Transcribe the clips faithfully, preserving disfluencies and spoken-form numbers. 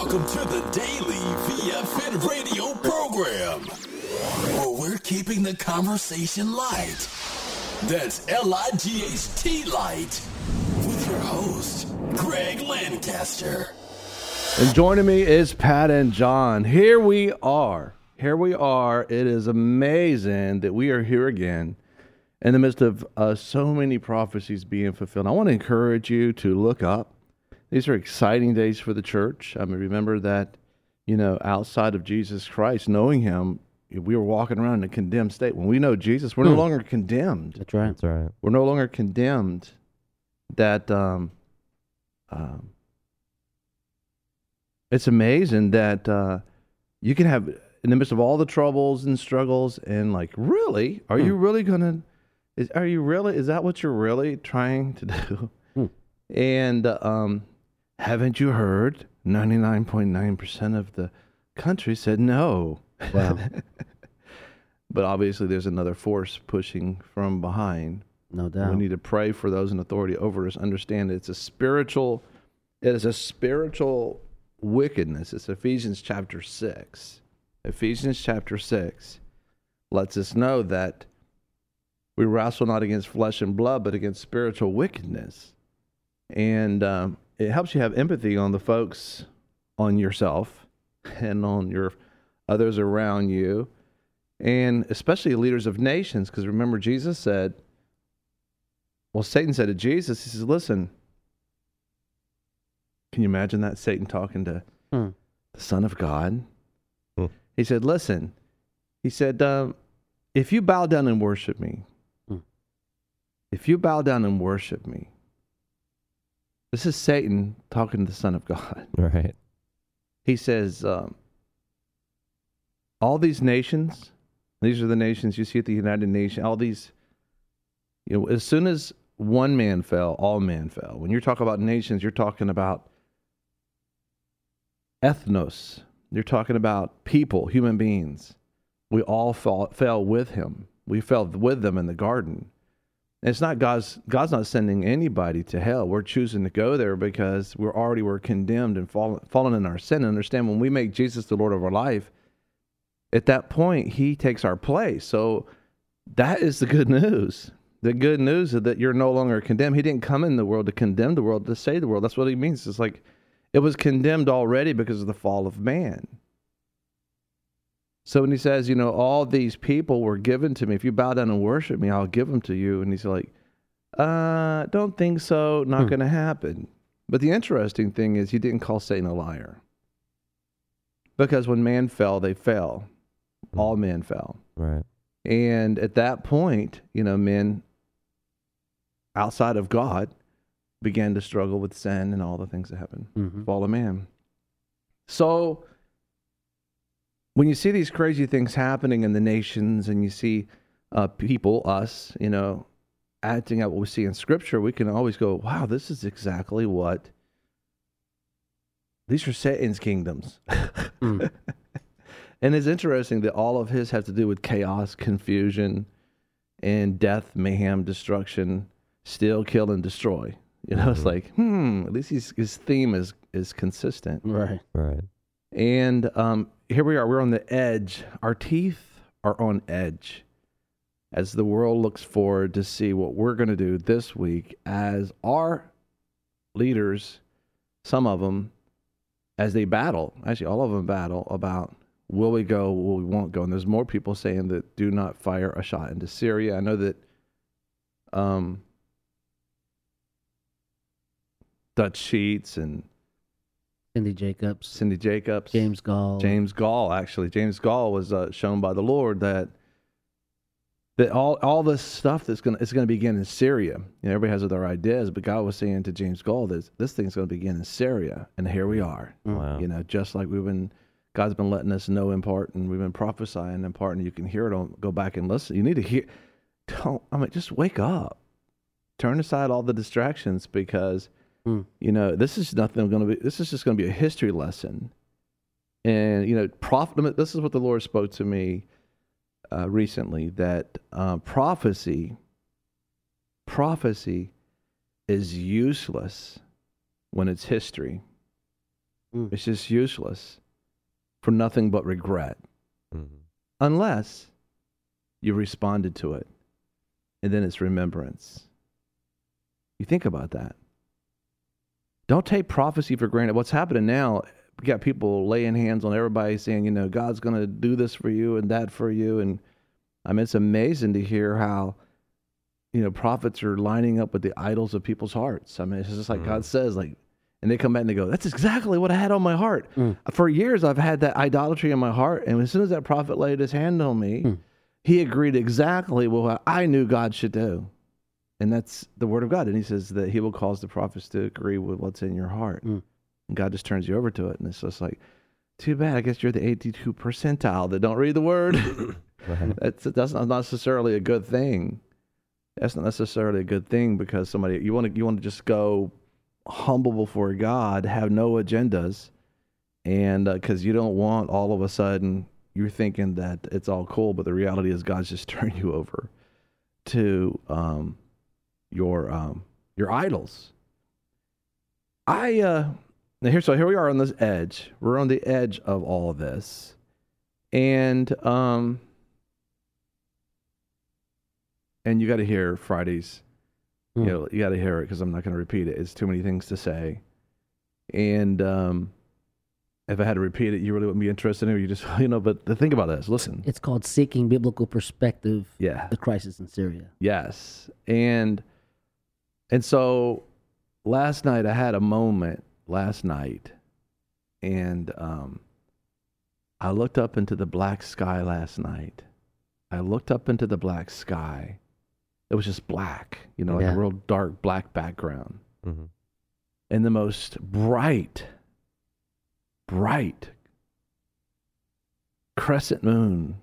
Welcome to the Daily V F N radio program, where we're keeping the conversation light. That's L I G H T light, with your host, Greg Lancaster. And joining me is Pat and John. Here we are. Here we are. It is amazing that we are here again in the midst of uh, so many prophecies being fulfilled. I want to encourage you to look up. These are exciting days for the church. I mean, remember that, you know, outside of Jesus Christ, knowing him, we were walking around in a condemned state. When we know Jesus, we're hmm. no longer condemned. That's right. That's right. We're no longer condemned. That um, um, it's amazing that uh, you can have, in the midst of all the troubles and struggles, and like, really, are hmm. you really gonna? Is are you really? Is that what you're really trying to do? Hmm. And uh, um. Haven't you heard? ninety-nine point nine percent of the country said no. Wow. But obviously there's another force pushing from behind. No doubt. We need to pray for those in authority over us. Understand it's a spiritual, it is a spiritual wickedness. It's Ephesians chapter six. Ephesians chapter six lets us know that we wrestle not against flesh and blood, but against spiritual wickedness. And um, it helps you have empathy on the folks, on yourself, and on your others around you, and especially leaders of nations. Because remember, Jesus said, well, Satan said to Jesus, he says, listen, can you imagine that? Satan talking to hmm. the Son of God. Hmm. He said, listen, he said, um, if you bow down and worship me, hmm. if you bow down and worship me, this is Satan talking to the Son of God. Right. He says, um, all these nations, these are the nations you see at the United Nations, all these, you know, as soon as one man fell, all men fell. When you're talking about nations, you're talking about ethnos. You're talking about people, human beings. We all fall, fell with him. We fell with them in the garden. And it's not God's, God's not sending anybody to hell. We're choosing to go there because we're already were condemned and fallen, fallen in our sin. And understand, when we make Jesus the Lord of our life, at that point, he takes our place. So that is the good news. The good news is that you're no longer condemned. He didn't come in the world to condemn the world, to save the world. That's what he means. It's like it was condemned already because of the fall of man. So when he says, you know, all these people were given to me, if you bow down and worship me, I'll give them to you. And he's like, uh, don't think so. Not hmm. going to happen. But the interesting thing is he didn't call Satan a liar. Because when man fell, they fell. Hmm. All men fell. Right. And at that point, you know, men outside of God began to struggle with sin and all the things that happen. Mm-hmm. Fall of man. So when you see these crazy things happening in the nations, and you see uh, people, us, you know, acting out what we see in Scripture, we can always go, wow, this is exactly what, these are Satan's kingdoms. mm. And it's interesting that all of his have to do with chaos, confusion, and death, mayhem, destruction, steal, kill, and destroy. You know, mm-hmm. it's like, hmm, at least he's, his theme is, is consistent. Right, right. And um, here we are. We're on the edge. Our teeth are on edge as the world looks forward to see what we're going to do this week as our leaders, some of them, as they battle, actually all of them battle about will we go, will we won't go. And there's more people saying that do not fire a shot into Syria. I know that um, Dutch Sheets and Cindy Jacobs. Cindy Jacobs. James Gall. James Gall, actually. James Gall was uh, shown by the Lord that that all all this stuff that's going is going to begin in Syria. You know, everybody has their ideas, but God was saying to James Gall that this thing's going to begin in Syria, and here we are. Wow. You know, just like we've been, God's been letting us know in part, and we've been prophesying in part, and you can hear it. On, go back and listen. You need to hear. Don't. I mean, just wake up. Turn aside all the distractions, because Hmm. you know, this is nothing going to be, this is just going to be a history lesson. And, you know, prophet, this is what the Lord spoke to me uh, recently, that uh, prophecy, prophecy is useless when it's history. Mm. It's just useless for nothing but regret. Mm-hmm. Unless you responded to it, and then it's remembrance. You think about that. Don't take prophecy for granted. What's happening now, we got people laying hands on everybody saying, you know, God's going to do this for you and that for you. And I mean, it's amazing to hear how, you know, prophets are lining up with the idols of people's hearts. I mean, it's just like mm. God says, like, and they come back and they go, that's exactly what I had on my heart. Mm. For years, I've had that idolatry in my heart. And as soon as that prophet laid his hand on me, mm. he agreed exactly with what I knew God should do. And that's the word of God. And he says that he will cause the prophets to agree with what's in your heart. Mm. And God just turns you over to it. And it's just like, too bad. I guess you're the eighty-two percentile that don't read the word. Right. That's, that's not necessarily a good thing. That's not necessarily a good thing because somebody, you want to, you want to just go humble before God, have no agendas, and because uh, you don't want all of a sudden you're thinking that it's all cool, but the reality is God's just turned you over to um, your um, your idols. I uh, now here, so here we are on this edge. We're on the edge of all of this, and um, and you got to hear Friday's. You know, you got to hear it because I'm not going to repeat it. It's too many things to say. And um, if I had to repeat it, you really wouldn't be interested in it. You just, you know, but the thing about this, listen. It's called Seeking Biblical Perspective. Yeah. The Crisis in Syria. Yes. And, and so last night I had a moment last night and um, I looked up into the black sky last night. I looked up into the black sky. It was just black, you know, like yeah. a real dark black background. Mm-hmm. And the most bright, bright crescent moon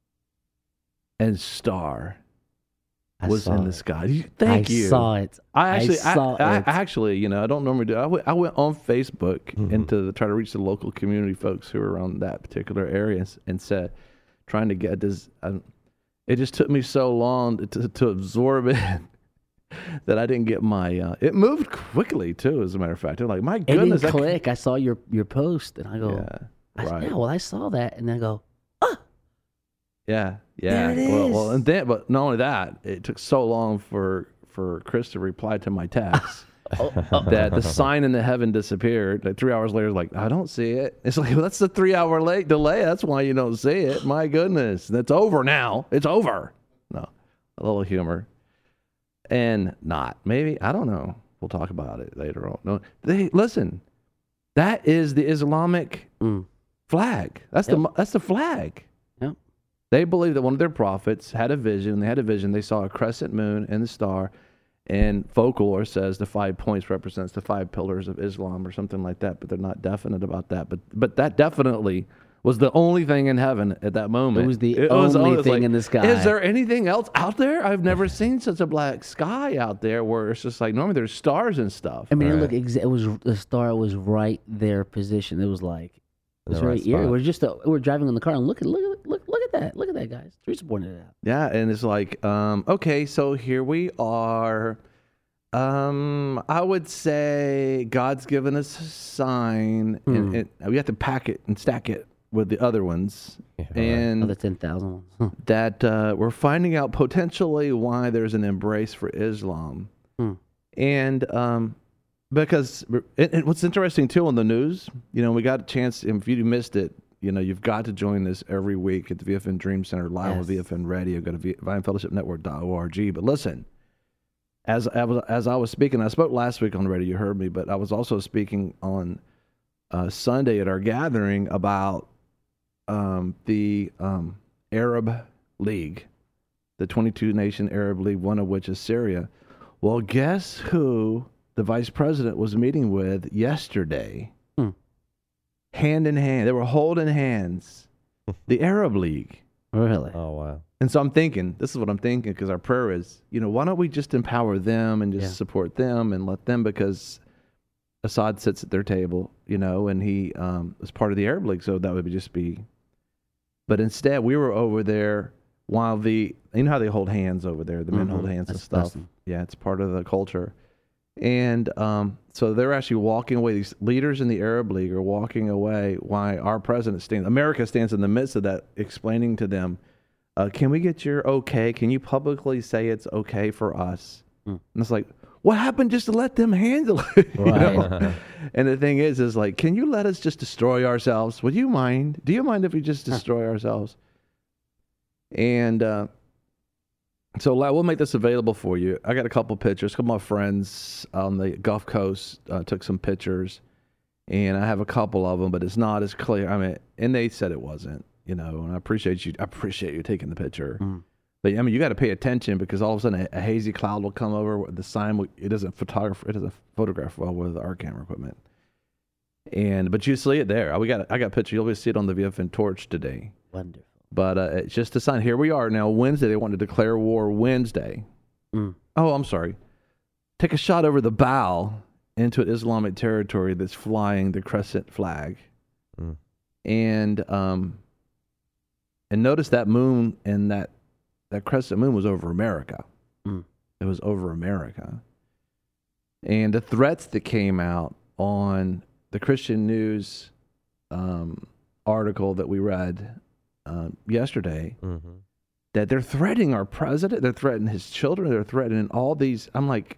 and star I was in it. the sky. You, thank I you. I saw it. I actually, I, saw I, it. I actually, you know, I don't normally do. I went, I went on Facebook mm-hmm. and to try to reach the local community folks who are around that particular area and said, trying to get this. Um, It just took me so long to, to absorb it that I didn't get my. Uh, it moved quickly too, as a matter of fact. I'm like, my goodness, it didn't click. I saw your your post, and I go, yeah, I, right. yeah, well, I saw that, and then I go, ah, yeah, yeah. There it well, is. well, and then, but not only that, it took so long for for Chris to reply to my text. Oh, oh. That the sign in the heaven disappeared. Like three hours later, like I don't see it. It's like well, that's the three hour late delay. That's why you don't see it. My goodness, that's over now. It's over. No, a little humor, and not maybe I don't know. We'll talk about it later on. No, they listen. That is the Islamic mm. flag. That's yep. the that's the flag. Yep. They believe that one of their prophets had a vision. They had a vision. They saw a crescent moon and the star. And folklore says the five points represents the five pillars of Islam or something like that, but they're not definite about that. But but that definitely was the only thing in heaven at that moment. It was the it only was, it was thing like, in the sky. Is there anything else out there? I've never seen such a black sky out there where it's just like normally there's stars and stuff. I mean, right? it looked exa- it was the star was right there positioned. It was like it was the very right eerie. spot. We're just uh, we're driving in the car and look at look at look look at that look at that guys. Teresa pointed it out. Yeah, and it's like um, okay, so here we are. Um, I would say God's given us a sign, Hmm. and, and we have to pack it and stack it with the other ones, Yeah, and Another ten thousand ones. that uh, we're finding out potentially why there's an embrace for Islam, Hmm. and um, because and, and what's interesting too on the news, you know, we got a chance. If you missed it, you know, you've got to join this every week at the V F N Dream Center live Yes. on V F N Radio. Go to vine fellowship network dot org. But listen. As I was, as I was speaking, I spoke last week on the radio, you heard me, but I was also speaking on uh, Sunday at our gathering about um, the um, Arab League, the twenty-two nation Arab League, one of which is Syria. Well, guess who the vice president was meeting with yesterday? Hmm. Hand in hand. They were holding hands. The Arab League. Really? Oh, wow. And so I'm thinking, this is what I'm thinking, because our prayer is, you know, why don't we just empower them and just Yeah. support them and let them, because Assad sits at their table, you know, and he um, is part of the Arab League, so that would just be. But instead, we were over there while the, you know how they hold hands over there, the men Mhm. hold hands That's and stuff. custom. Yeah, it's part of the culture. And um, so they're actually walking away. These leaders in the Arab League are walking away while our president stands, America stands in the midst of that, explaining to them, uh, can we get your okay? Can you publicly say it's okay for us? Mm. And it's like, what happened just to let them handle it? Right. know? And the thing is, is like, can you let us just destroy ourselves? Would you mind? Do you mind if we just destroy ourselves? And uh, so we'll make this available for you. I got a couple pictures. A couple of my friends on the Gulf Coast uh, took some pictures, and I have a couple of them, but it's not as clear. I mean, and they said it wasn't, you know, and I appreciate you. I appreciate you taking the picture. Mm. But I mean, you got to pay attention because all of a sudden a, a hazy cloud will come over. The sign, it doesn't photograph, it doesn't photograph well with our camera equipment. And but you see it there. We got, I got a picture. You'll be see it on the V F N Torch today. Wonderful. But uh, it's just a sign. Here we are now. Wednesday, they want to declare war. Wednesday. Mm. Oh, I'm sorry. Take a shot over the bow into an Islamic territory that's flying the crescent flag, mm. and um, and notice that moon and that. That crescent moon was over America. Mm. It was over America. And the threats that came out on the Christian News um, article that we read uh, yesterday, mm-hmm. that they're threatening our president, they're threatening his children, they're threatening all these. I'm like,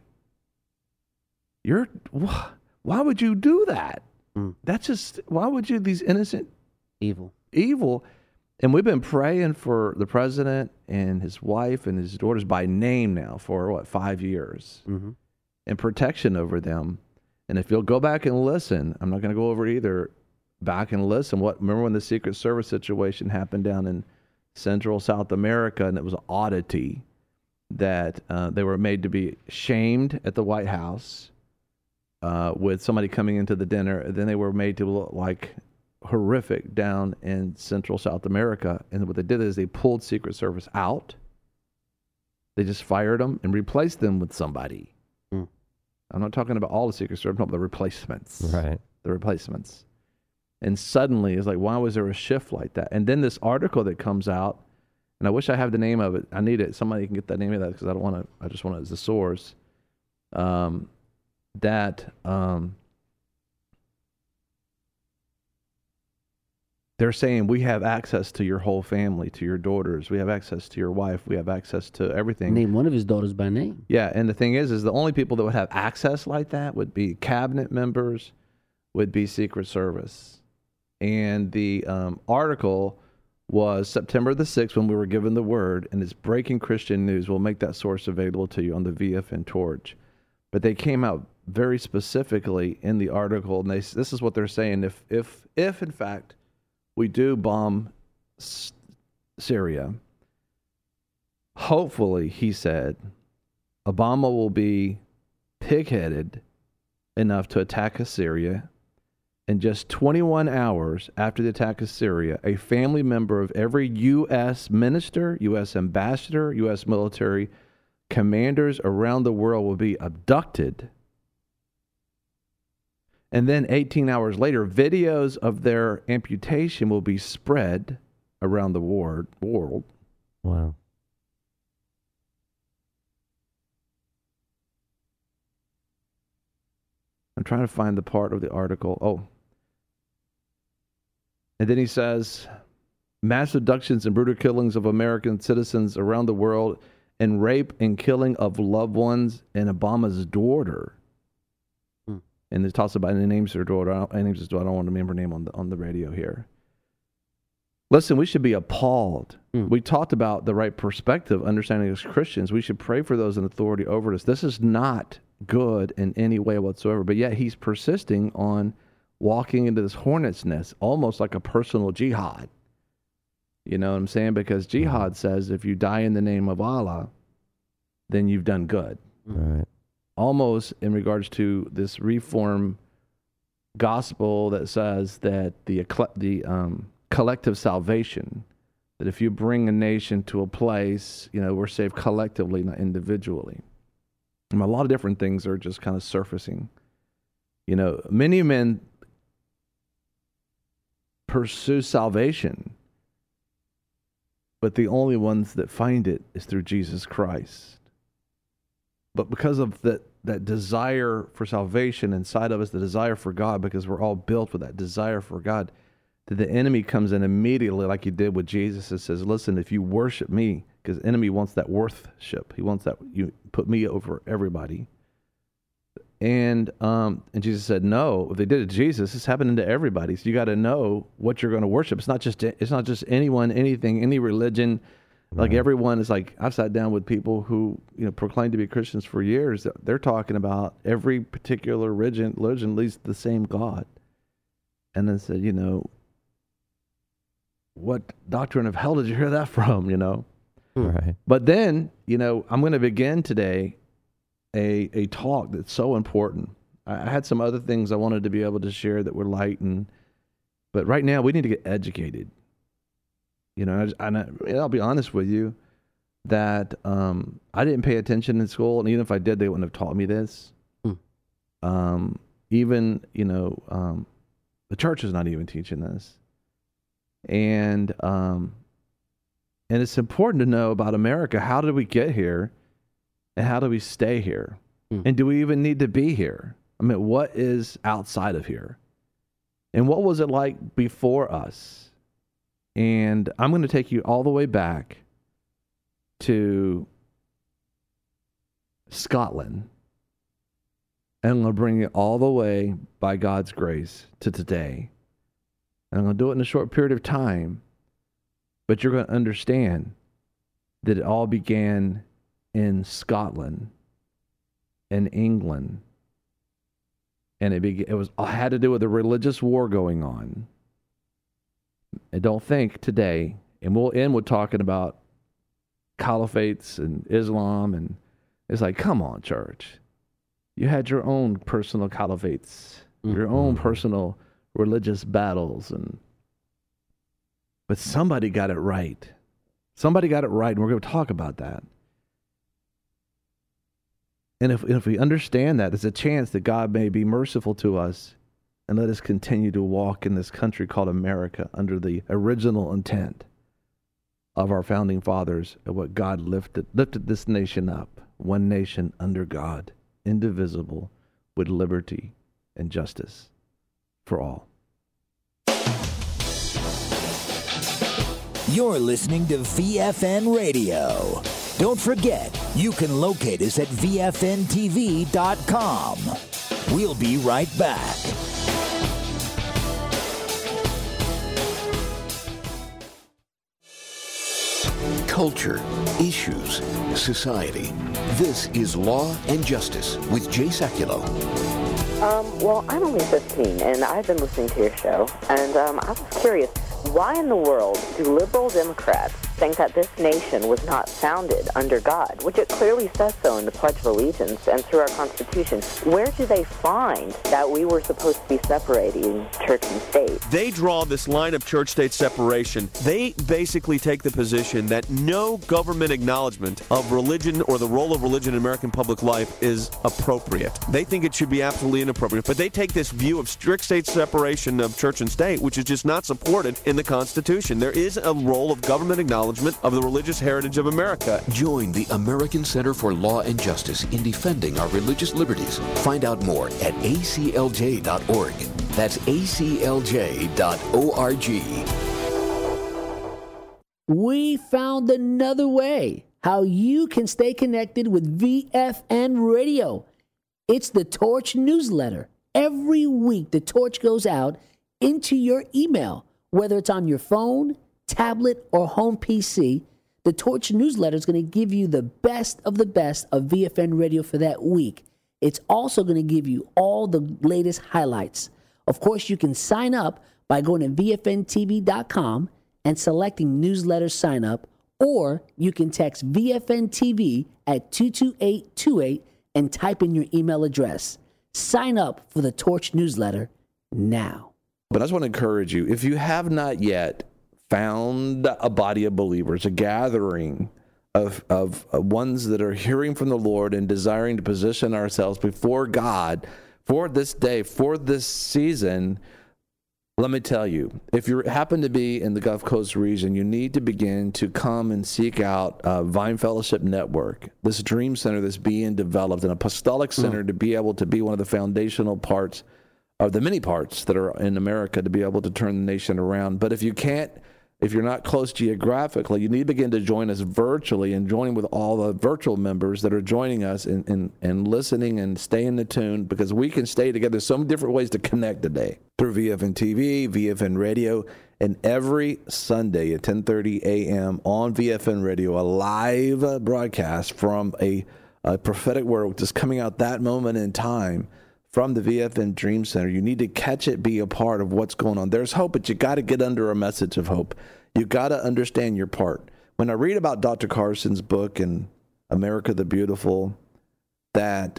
you're, wh- why would you do that? Mm. That's just, why would you, these innocent, evil, evil. And we've been praying for the president and his wife and his daughters by name now for, what, five years. Mm-hmm. And protection over them. And if you'll go back and listen, I'm not going to go over it either, back and listen. What remember when the Secret Service situation happened down in Central South America, and it was an oddity that uh, they were made to be shamed at the White House uh, with somebody coming into the dinner. Then they were made to look like horrific down in Central South America. And what they did is they pulled Secret Service out. They just fired them and replaced them with somebody. Mm. I'm not talking about all the Secret Service, I'm talking about the replacements. Right. The replacements. And suddenly it's like, why was there a shift like that? And then this article that comes out, and I wish I have the name of it. I need it. Somebody can get the name of that because I don't want to, I just want it as a source. Um, that, um, they're saying we have access to your whole family, to your daughters. We have access to your wife. We have access to everything. Name one of his daughters by name. Yeah, and the thing is, is the only people that would have access like that would be cabinet members, would be Secret Service. And the um, article was September the sixth when we were given the word, and it's breaking Christian news. We'll make that source available to you on the V F N Torch. But they came out very specifically in the article, and they, this is what they're saying. If, if, if in fact, we do bomb S- Syria, hopefully, he said, Obama will be pig-headed enough to attack Syria. In just twenty-one hours after the attack of Syria, a family member of every U S minister, U S ambassador, U S military commanders around the world will be abducted. And then eighteen hours later, videos of their amputation will be spread around the world. Wow. I'm trying to find the part of the article. Oh. And then he says, mass abductions and brutal killings of American citizens around the world, and rape and killing of loved ones, and Obama's daughter. Hmm. And it talks about, and it names her daughter. I don't, it names his daughter. I don't want to remember her name on the, on the radio here. Listen, we should be appalled. Hmm. We talked about the right perspective, understanding as Christians. We should pray for those in authority over us. This is not good in any way whatsoever, but yet he's persisting on walking into this hornet's nest, almost like a personal jihad. You know what I'm saying? Because jihad says if you die in the name of Allah, then you've done good. Right. Almost in regards to this reform gospel that says that the the um, collective salvation, that if you bring a nation to a place, you know, we're saved collectively, not individually. And a lot of different things are just kind of surfacing. You know, many men pursue salvation, but the only ones that find it is through Jesus Christ. But because of the that desire for salvation inside of us, the desire for God, because we're all built with that desire for God, that the enemy comes in immediately like he did with Jesus and says, listen, if you worship me, because the enemy wants that worship. He wants that you put me over everybody. And um, and Jesus said, no, if they did it to Jesus, it's happening to everybody. So you got to know what you're going to worship. It's not just it's not just anyone, anything, any religion. Like Right. everyone is like, I've sat down with people who, you know, proclaim to be Christians for years. They're talking about every particular religion, religion leads to the same God. And then said, you know, what doctrine of hell did you hear that from, you know? Right. But then, you know, I'm going to begin today a a talk that's so important. I, I had some other things I wanted to be able to share that were light, and but right now we need to get educated. You know, and, I, and, I, and I'll be honest with you that um, I didn't pay attention in school, and even if I did, they wouldn't have taught me this. Hmm. Um, even, you know, um, the church is not even teaching this. And um, and it's important to know about America. How did we get here? And how do we stay here? Hmm. And do we even need to be here? I mean, what is outside of here? And what was it like before us? And I'm going to take you all the way back to Scotland. And I'm going to bring it all the way, by God's grace, to today. And I'm going to do it in a short period of time. But you're going to understand that it all began in Scotland and England. And it, began, it was it had to do with a religious war going on. I don't think today, and we'll end with talking about caliphates and Islam, and it's like, come on, church. You had your own personal caliphates, mm-hmm. your own personal religious battles, and but somebody got it right. Somebody got it right, and we're going to talk about that. And if if we understand that, there's a chance that God may be merciful to us and let us continue to walk in this country called America under the original intent of our founding fathers and what God lifted lifted this nation up, one nation under God, indivisible, with liberty and justice for all. You're listening to V F N Radio. Don't forget, you can locate us at V F N T V dot com. We'll be right back. Culture, issues, society. This is Law and Justice with Jay Sekulow. Um, well, I'm only fifteen, and I've been listening to your show, and um, I was curious, why in the world do liberal Democrats think that this nation was not founded under God, which it clearly says so in the Pledge of Allegiance and through our Constitution? Where do they find that we were supposed to be separating church and state? They draw this line of church-state separation. They basically take the position that no government acknowledgement of religion or the role of religion in American public life is appropriate. They think it should be absolutely inappropriate, but they take this view of strict state separation of church and state, which is just not supported in the Constitution. There is a role of government acknowledgement of the religious heritage of America. Join the American Center for Law and Justice in defending our religious liberties. Find out more at A C L J dot org. That's A C L J dot org. We found another way how you can stay connected with V F N Radio. It's the Torch newsletter. Every week, the Torch goes out into your email, whether it's on your phone, tablet, or home P C. The Torch newsletter is going to give you the best of the best of V F N Radio for that week. It's also going to give you all the latest highlights. Of course, you can sign up by going to V F N T V dot com and selecting newsletter sign up, or you can text V F N T V at two two eight two eight and type in your email address. Sign up for the Torch newsletter now. But I just want to encourage you, if you have not yet found a body of believers, a gathering of, of of ones that are hearing from the Lord and desiring to position ourselves before God for this day, for this season, Let me tell you, if you happen to be in the Gulf Coast region, you need to begin to come and seek out uh, Vine Fellowship Network, this dream center that's being developed, an apostolic center mm. to be able to be one of the foundational parts of the many parts that are in America to be able to turn the nation around. But if you can't, if you're not close geographically, you need to begin to join us virtually and join with all the virtual members that are joining us and, and, and listening and staying in tune, because we can stay together. There's so many different ways to connect today through V F N T V, V F N Radio, and every Sunday at ten thirty a.m. on V F N Radio, a live broadcast from a, a prophetic word which is coming out that moment in time from the V F N Dream Center. You need to catch it, be a part of what's going on. There's hope, but you got to get under a message of hope. You got to understand your part. When I read about Doctor Carson's book in America the Beautiful, that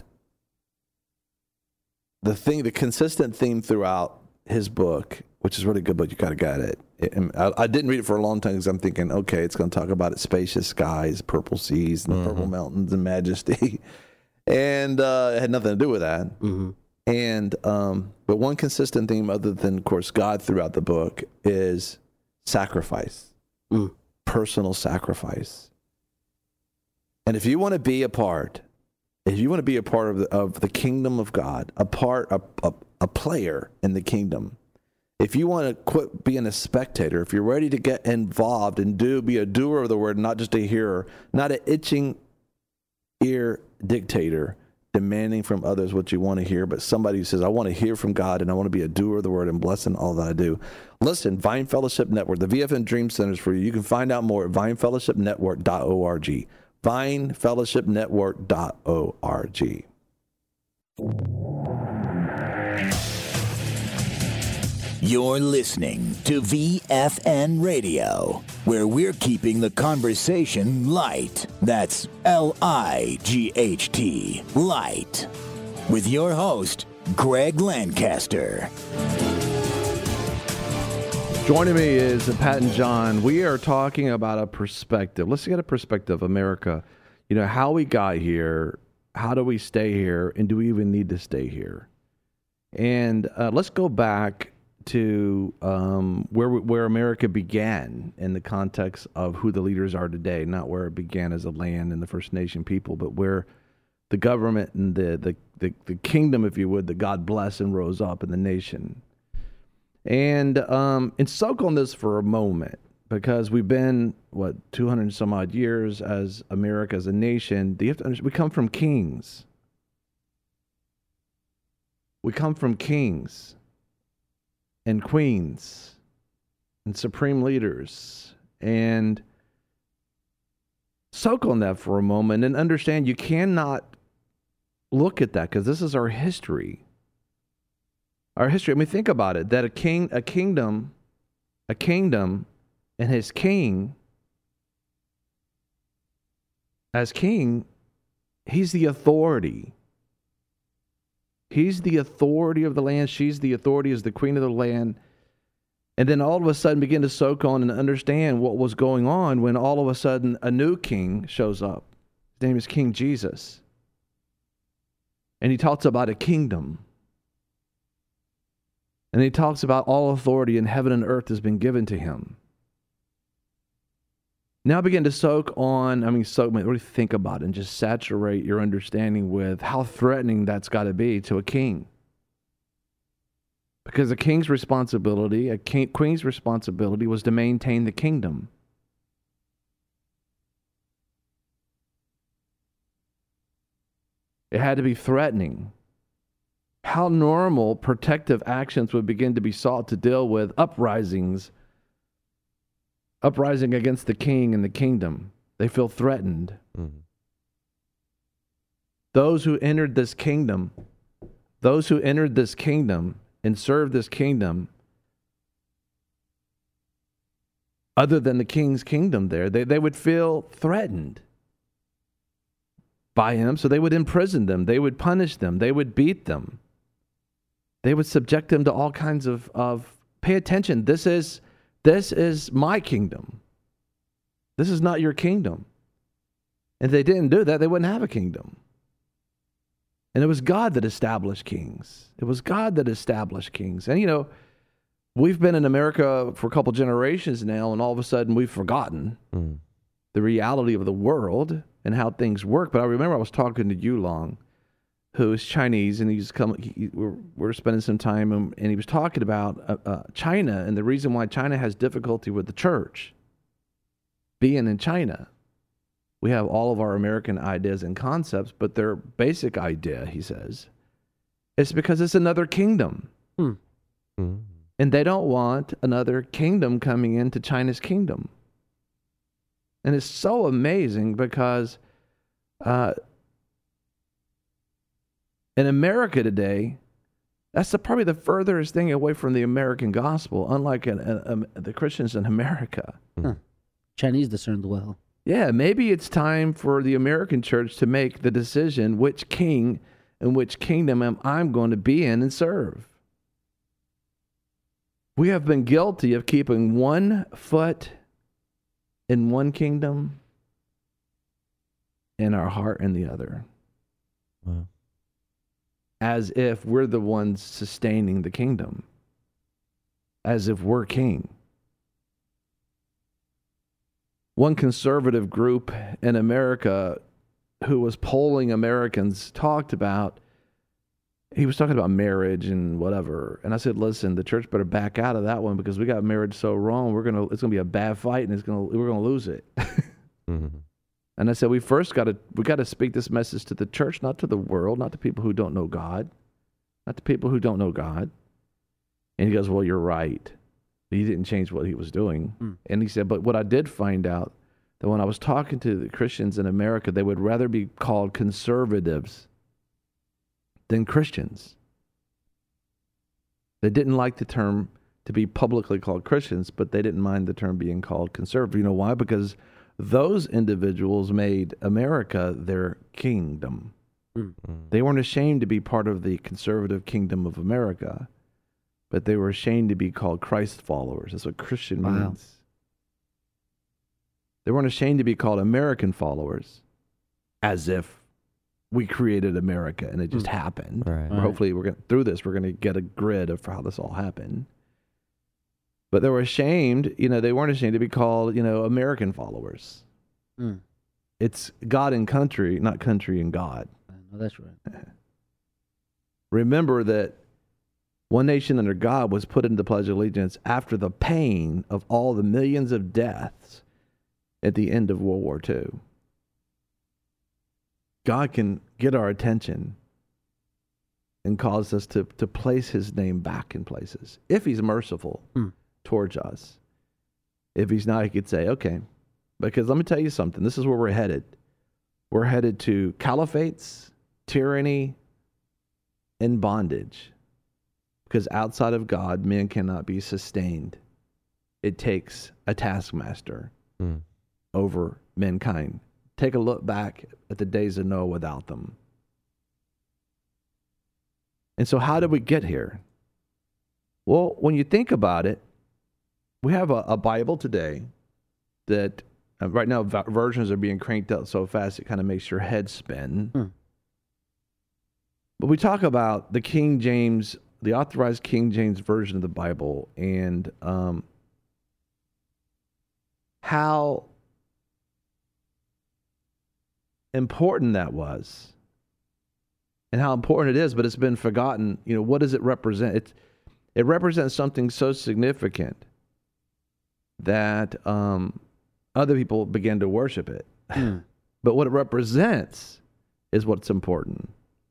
the thing, the consistent theme throughout his book, which is a really good book, you got to get it. I, I didn't read it for a long time because I'm thinking, okay, it's going to talk about its spacious skies, purple seas, and mm-hmm. purple mountains and majesty. And uh, it had nothing to do with that. Mm-hmm. And um, but one consistent theme, other than, of course, God throughout the book, is sacrifice, mm. personal sacrifice. And if you want to be a part, if you want to be a part of the, of the kingdom of God, a part, a, a, a player in the kingdom, if you want to quit being a spectator, if you're ready to get involved and do, be a doer of the word, not just a hearer, not an itching ear dictator, demanding from others what you want to hear, but somebody who says, I want to hear from God and I want to be a doer of the word and blessing all that I do. Listen, Vine Fellowship Network, the V F N Dream Centers for you. You can find out more at vine fellowship network dot org. vine fellowship network dot org. You're listening to V F N Radio, where we're keeping the conversation light. That's L I G H T, light. With your host, Greg Lancaster. Joining me is Pat and John. We are talking about a perspective. Let's get a perspective of America. You know, how we got here, how do we stay here, and do we even need to stay here? And uh, let's go back to um, where where America began in the context of who the leaders are today, not where it began as a land and the First Nation people, but where the government and the, the, the, the kingdom, if you would, that God blessed and rose up in the nation. And um, and soak on this for a moment, because we've been, what, two hundred some odd years as America, as a nation. You have to understand, we come from kings. We come from kings and queens and supreme leaders. And soak on that for a moment and understand you cannot look at that, because this is our history. Our history. I mean, think about it, that a king, a kingdom, a kingdom and his king, as king, he's the authority. He's the authority of the land. She's the authority as the queen of the land. And then all of a sudden begin to soak on and understand what was going on when all of a sudden a new king shows up. His name is King Jesus. And he talks about a kingdom. And he talks about all authority in heaven and earth has been given to him. Now begin to soak on, I mean, soak, really think about it and just saturate your understanding with how threatening that's got to be to a king. Because a king's responsibility, a king, queen's responsibility was to maintain the kingdom. It had to be threatening. How normal protective actions would begin to be sought to deal with uprisings, uprising against the king and the kingdom. They feel threatened. Mm-hmm. Those who entered this kingdom, those who entered this kingdom and served this kingdom, other than the king's kingdom there, they, they would feel threatened by him, so they would imprison them, they would punish them, they would beat them. They would subject them to all kinds of, of pay attention. This is, this is my kingdom. This is not your kingdom. And if they didn't do that, they wouldn't have a kingdom. And it was God that established kings. It was God that established kings. And, you know, we've been in America for a couple generations now, and all of a sudden we've forgotten Mm. the reality of the world and how things work. But I remember I was talking to Yulong, who is Chinese, and he's come. He, we're, we're spending some time, and, and he was talking about uh, uh, China and the reason why China has difficulty with the church. Being in China, we have all of our American ideas and concepts, but their basic idea, he says, is because it's another kingdom. Hmm. Mm. And they don't want another kingdom coming into China's kingdom. And it's so amazing because uh, in America today, that's the, probably the furthest thing away from the American gospel, unlike in, in, um, the Christians in America. Huh. Chinese discerned well. Yeah, maybe it's time for the American church to make the decision which king and which kingdom am I going to be in and serve. We have been guilty of keeping one foot in one kingdom and our heart in the other. Wow. As if we're the ones sustaining the kingdom. As if we're king. One conservative group in America who was polling Americans talked about, he was talking about marriage and whatever. And I said, listen, the church better back out of that one because we got marriage so wrong. We're going to, it's going to be a bad fight and it's going to, we're going to lose it. Mm-hmm. And I said, we first got to, we got to speak this message to the church, not to the world, not to people who don't know God, not to people who don't know God. And he goes, well, you're right. He didn't change what he was doing. Mm. And he said, but what I did find out, that when I was talking to the Christians in America, they would rather be called conservatives than Christians. They didn't like the term to be publicly called Christians, but they didn't mind the term being called conservative. You know why? Because those individuals made America their kingdom. Mm. They weren't ashamed to be part of the conservative kingdom of America, but they were ashamed to be called Christ followers. That's what Christian wow. means. They weren't ashamed to be called American followers, as if we created America and it just mm. happened. Right. Right. Hopefully, we're going through this. We're going to get a grid of how this all happened. But they were ashamed. You know, they weren't ashamed to be called, you know, American followers. Mm. It's God and country, not country and God. No, that's right. Remember that one nation under God was put into the Pledge of Allegiance after the pain of all the millions of deaths at the end of World War Two. God can get our attention and cause us to, to place his name back in places. If he's merciful mm. towards us. If he's not, he could say, okay, because let me tell you something. This is where we're headed. We're headed to caliphates, tyranny, and bondage. Because outside of God, men cannot be sustained. It takes a taskmaster mm. over mankind. Take a look back at the days of Noah without them. And so how did we get here? Well, when you think about it, we have a, a Bible today that uh, right now v- versions are being cranked out so fast it kind of makes your head spin. Hmm. But we talk about the King James, the authorized King James version of the Bible, and um, how important that was and how important it is, but it's been forgotten. You know, what does it represent? It, it represents something so significant that um, other people began to worship it. Mm. But what it represents is what's important.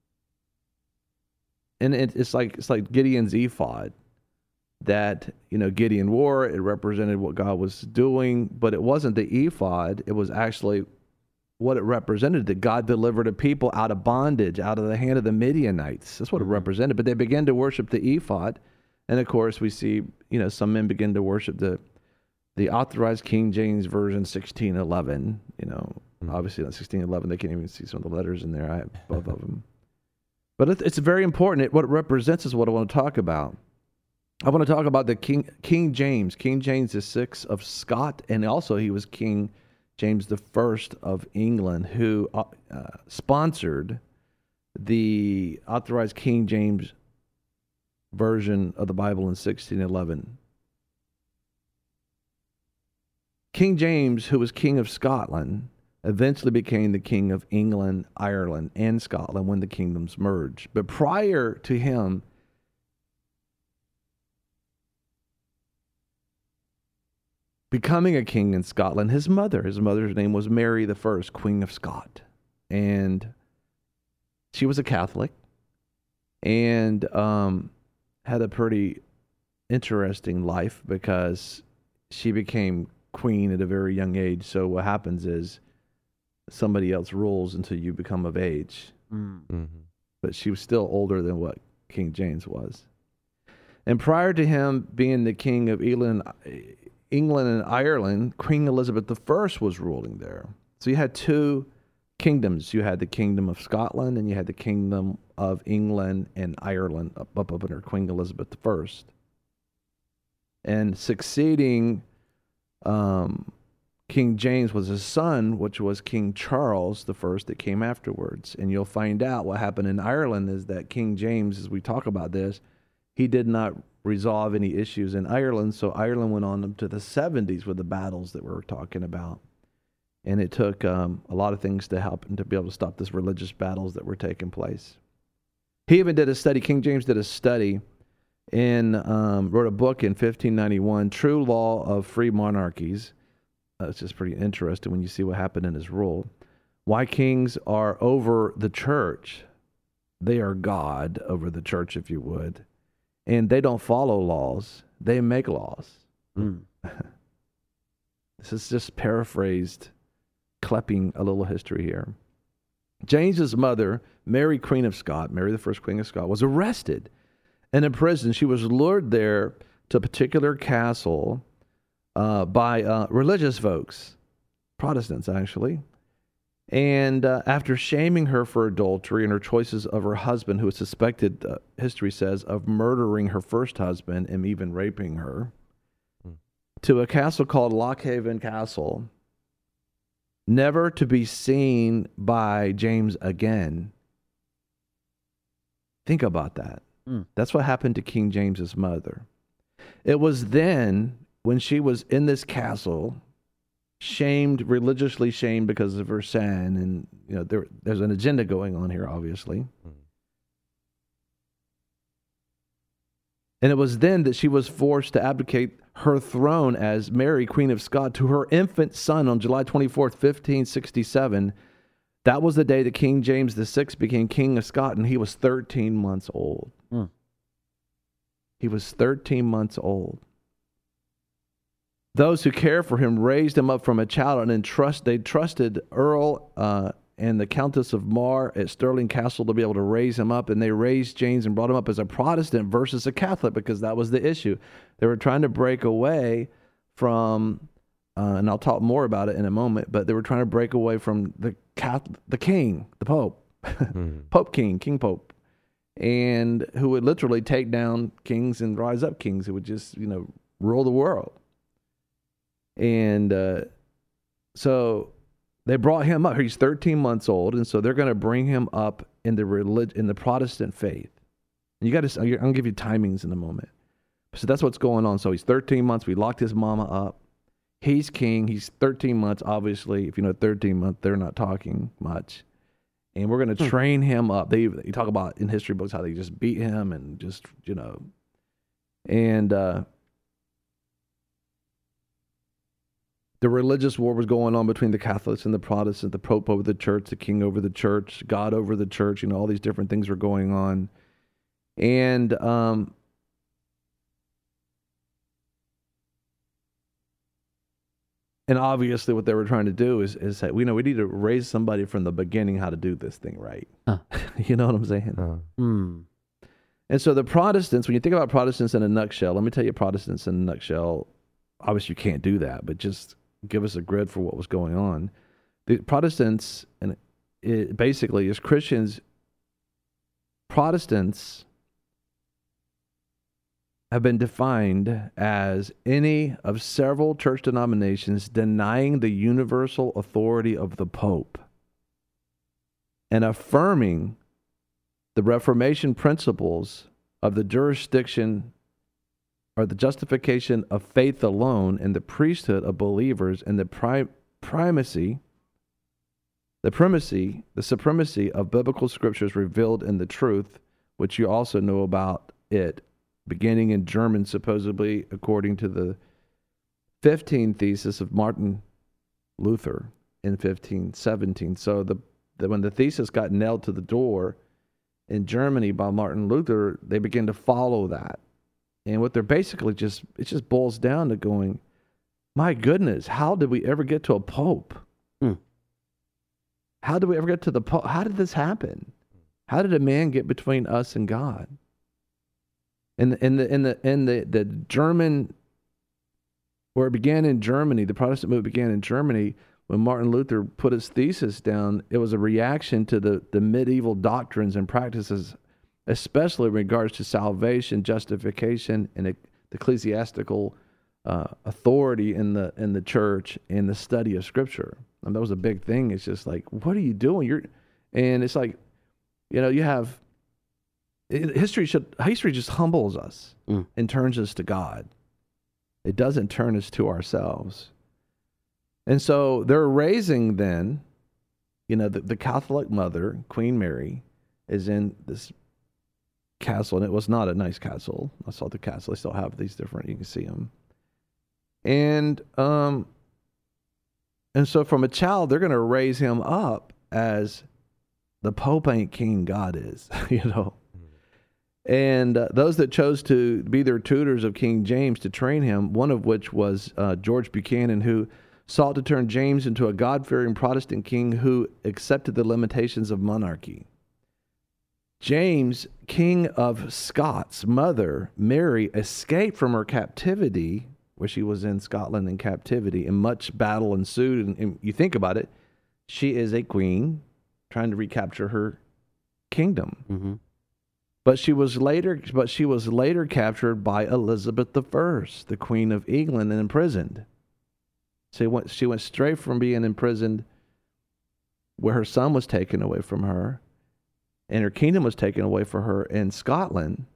And it, it's like it's like Gideon's ephod that, you know, Gideon wore. It represented what God was doing, but it wasn't the ephod. It was actually what it represented, that God delivered a people out of bondage, out of the hand of the Midianites. That's what it represented. But they began to worship the ephod. And of course, we see, you know, some men begin to worship the the authorized King James Version sixteen eleven. You know, mm-hmm. obviously not sixteen eleven. They can't even see some of the letters in there. I have both of them. But it, it's very important. It, what it represents is what I want to talk about. I want to talk about the King King James. King James the sixth of Scott, and also he was King James the First of England, who uh, sponsored the authorized King James version of the Bible in sixteen eleven. King James, who was king of Scotland, eventually became the king of England, Ireland, and Scotland when the kingdoms merged. But prior to him, becoming a king in Scotland, his mother, his mother's name was Mary the First, Queen of Scott. And she was a Catholic and um, had a pretty interesting life because she became queen at a very young age. So what happens is somebody else rules until you become of age. Mm. Mm-hmm. But she was still older than what King James was. And prior to him being the king of England, England and Ireland, Queen Elizabeth the First was ruling there. So you had two kingdoms. You had the kingdom of Scotland and you had the kingdom of England and Ireland up, up, up under Queen Elizabeth the First. And succeeding um, King James was his son, which was King Charles the First that came afterwards. And you'll find out what happened in Ireland is that King James, as we talk about this, he did not resolve any issues in Ireland, so Ireland went on up to the seventies with the battles that we're talking about. And it took um, a lot of things to help and to be able to stop this religious battles that were taking place. He even did a study, King James did a study, in um, wrote a book in fifteen ninety-one, True Law of Free Monarchies. Uh, it's just pretty interesting when you see what happened in his rule. Why kings are over the church. They are God over the church, if you would. And they don't follow laws. They make laws. Mm. This is just paraphrased, clipping a little history here. James's mother, Mary, Queen of Scott, Mary the First Queen of Scott, was arrested and in prison. She was lured there to a particular castle uh, by uh, religious folks, Protestants actually. And uh, after shaming her for adultery and her choices of her husband, who is suspected, uh, history says, of murdering her first husband and even raping her, hmm. to a castle called Lockhaven Castle, never to be seen by James again. Think about that. Hmm. That's what happened to King James's mother. It was then, when she was in this castle, shamed, religiously shamed because of her sin, and you know there, there's an agenda going on here, obviously. Mm-hmm. And it was then that she was forced to abdicate her throne as Mary, Queen of Scott, to her infant son on July twenty-fourth, fifteen sixty-seven. That was the day that King James the Sixth became King of Scott, and he was thirteen months old. Mm. He was thirteen months old. Those who cared for him raised him up from a child and entrust, they trusted Earl uh, and the Countess of Mar at Stirling Castle to be able to raise him up. And they raised James and brought him up as a Protestant versus a Catholic, because that was the issue. They were trying to break away from, uh, and I'll talk more about it in a moment, but they were trying to break away from the Catholic, the king, the Pope, mm. Pope King, King Pope, and who would literally take down kings and rise up kings who would just, you know, rule the world. And uh, so they brought him up. He's thirteen months old, and so they're going to bring him up in the relig- in the Protestant faith. And you got to. I'm going to give you timings in a moment. So that's what's going on. So he's thirteen months. We locked his mama up. He's king. He's thirteen months. Obviously, if you know thirteen months, they're not talking much. And we're going to hmm. train him up. They you talk about in history books how they just beat him and just you know, and. Uh, The religious war was going on between the Catholics and the Protestants, the Pope over the church, the king over the church, God over the church. You know, all these different things were going on. And um, and obviously what they were trying to do is, is say, we know we need to raise somebody from the beginning how to do this thing right. Huh. You know what I'm saying? Uh, hmm. And so the Protestants, when you think about Protestants in a nutshell, let me tell you Protestants in a nutshell. Obviously you can't do that, but just give us a grid for what was going on. The Protestants, and it basically as Christians, Protestants have been defined as any of several church denominations denying the universal authority of the Pope and affirming the Reformation principles of the jurisdiction or the justification of faith alone and the priesthood of believers and the pri- primacy, the primacy, the supremacy of biblical scriptures revealed in the truth, which you also know about it, beginning in German, supposedly according to the fifteen thesis of Martin Luther in fifteen seventeen. So the, the when the thesis got nailed to the door in Germany by Martin Luther, they began to follow that. And what they're basically just, it just boils down to going, my goodness, how did we ever get to a pope? Mm. How did we ever get to the pope? How did this happen? How did a man get between us and God? In the, in the, in the, in the, the German, where it began in Germany, the Protestant movement began in Germany, when Martin Luther put his thesis down, it was a reaction to the, the medieval doctrines and practices, especially in regards to salvation, justification, and the ecclesiastical uh, authority in the in the church and the study of Scripture. And that was a big thing. It's just like, what are you doing? You're, and it's like, you know, you have it, history. Should history just humbles us mm. and turns us to God. It doesn't turn us to ourselves. And so they're raising then, you know, the, the Catholic mother, Queen Mary, is in this castle, and it was not a nice castle. I saw the castle. They still have these different, you can see them. And um, and so from a child, they're going to raise him up as the Pope ain't king, God is, you know. And uh, those that chose to be their tutors of King James to train him, one of which was uh, George Buchanan, who sought to turn James into a God-fearing Protestant king who accepted the limitations of monarchy. James, King of Scots' mother, Mary, escaped from her captivity, where she was in Scotland in captivity, and much battle ensued. And, and you think about it, she is a queen trying to recapture her kingdom. Mm-hmm. But she was later, but she was later captured by Elizabeth the First, the Queen of England, and imprisoned. She went, she went straight from being imprisoned, where her son was taken away from her, and her kingdom was taken away from her in Scotland,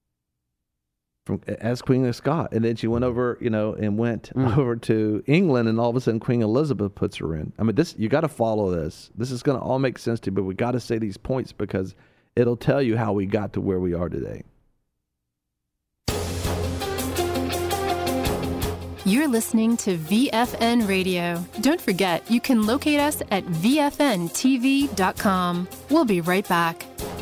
from as Queen of Scott. And then she went over, you know, and went mm. over to England, and all of a sudden Queen Elizabeth puts her in. I mean, this you got to follow this. This is going to all make sense to you, but we got to say these points because it'll tell you how we got to where we are today. You're listening to V F N Radio. Don't forget, you can locate us at V F N T V dot com. We'll be right back.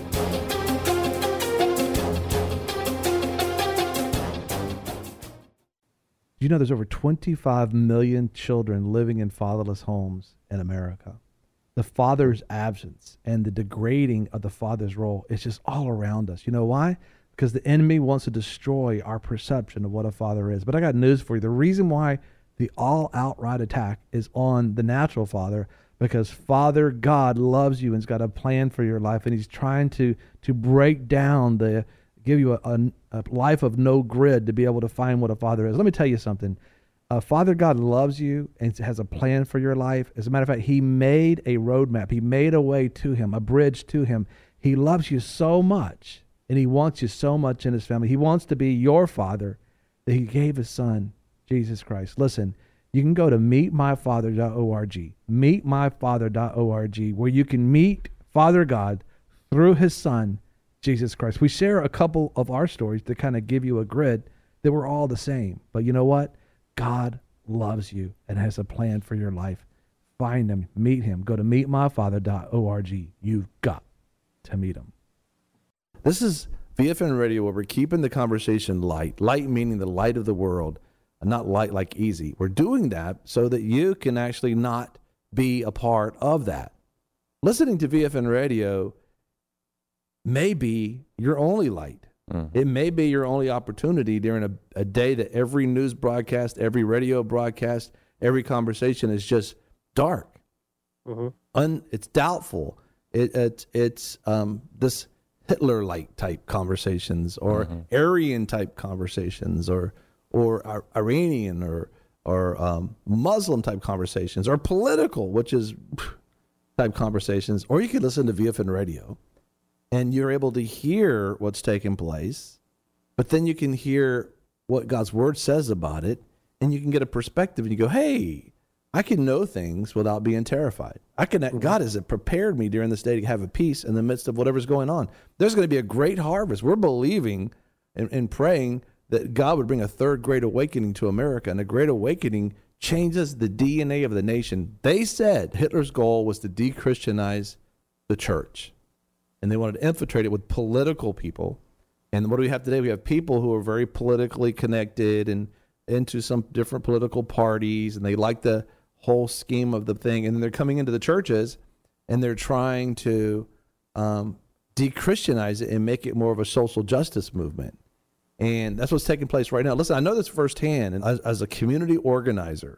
You know, there's over twenty-five million children living in fatherless homes in America. The father's absence and the degrading of the father's role is just all around us. You know why? Because the enemy wants to destroy our perception of what a father is. But I got news for you. The reason why the all-outright attack is on the natural father, because Father God loves you and has got a plan for your life, and he's trying to to break down the, give you a, a, a life of no grid to be able to find what a father is. Let me tell you something. Uh, Father God loves you and has a plan for your life. As a matter of fact, he made a roadmap. He made a way to him, a bridge to him. He loves you so much, and he wants you so much in his family. He wants to be your father that he gave his son, Jesus Christ. Listen, you can go to meet my father dot org, meet my father dot org, where you can meet Father God through his son, Jesus Christ. We share a couple of our stories to kind of give you a grid that we're all the same. But you know what? God loves you and has a plan for your life. Find him, meet him. Go to meet my father dot org. You've got to meet him. This is V F N Radio, where we're keeping the conversation light. Light meaning the light of the world, and not light like easy. We're doing that so that you can actually not be a part of that. Listening to V F N Radio may be your only light. Mm-hmm. It may be your only opportunity during a, a day that every news broadcast, every radio broadcast, every conversation is just dark. Mm-hmm. Un, it's doubtful. It, it, it's um, this Hitler-like type conversations, or mm-hmm. Aryan-type conversations, or or Iranian or or um, Muslim-type conversations, or political, which is type conversations. Or you could listen to V F N Radio and you're able to hear what's taking place, but then you can hear what God's word says about it, and you can get a perspective, and you go, hey, I can know things without being terrified. I can. Mm-hmm. God has prepared me during this day to have a peace in the midst of whatever's going on. There's going to be a great harvest. We're believing and, and praying that God would bring a third great awakening to America, and a great awakening changes the D N A of the nation. They said Hitler's goal was to de-Christianize the church, and they wanted to infiltrate it with political people. And what do we have today? We have people who are very politically connected and into some different political parties, and they like the whole scheme of the thing. And then they're coming into the churches, and they're trying to um, de-Christianize it and make it more of a social justice movement. And that's what's taking place right now. Listen, I know this firsthand. And as, as a community organizer,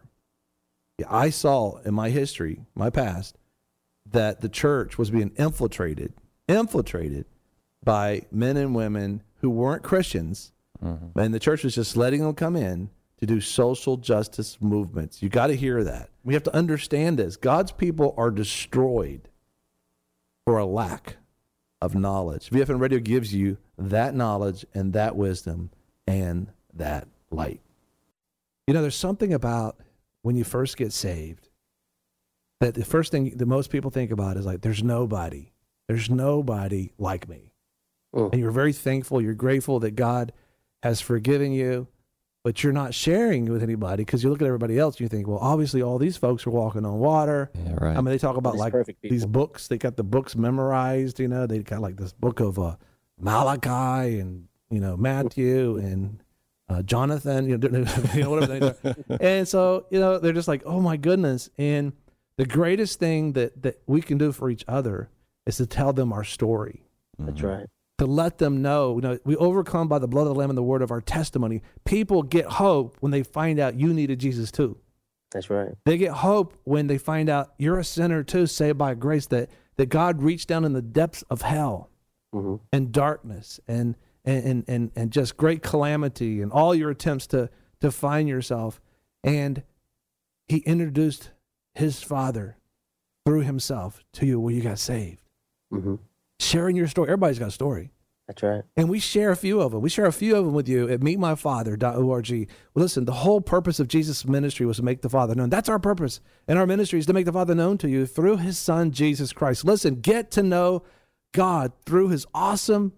I saw in my history, my past, that the church was being infiltrated, infiltrated by men and women who weren't Christians. Mm-hmm. And the church was just letting them come in to do social justice movements. You got to hear that. We have to understand this. God's people are destroyed for a lack of knowledge. V F N Radio gives you that knowledge and that wisdom and that light. You know, there's something about when you first get saved that the first thing that most people think about is like, there's nobody. There's nobody like me. Oh. And you're very thankful. You're grateful that God has forgiven you, but you're not sharing with anybody because you look at everybody else and you think, well, obviously all these folks are walking on water. Yeah, right. I mean, they talk about These like perfect people. these books. They got the books memorized, you know. They got like this book of uh, Malachi and, you know, Matthew and uh, Jonathan, you know, you know, whatever they are. And so, you know, they're just like, oh my goodness. And the greatest thing that, that we can do for each other is to tell them our story. That's right. To let them know, you know, we overcome by the blood of the Lamb and the word of our testimony. People get hope when they find out you needed Jesus too. That's right. They get hope when they find out you're a sinner too, saved by grace, that, that God reached down in the depths of hell mm-hmm. and darkness and, and, and, and just great calamity and all your attempts to, to find yourself. And he introduced his Father through himself to you where you got saved. Mm-hmm. Sharing your story. Everybody's got a story. That's right. And we share a few of them. We share a few of them with you at meet my father dot org. Well, listen, the whole purpose of Jesus' ministry was to make the Father known. That's our purpose. And our ministry is to make the Father known to you through his Son, Jesus Christ. Listen, get to know God through his awesome,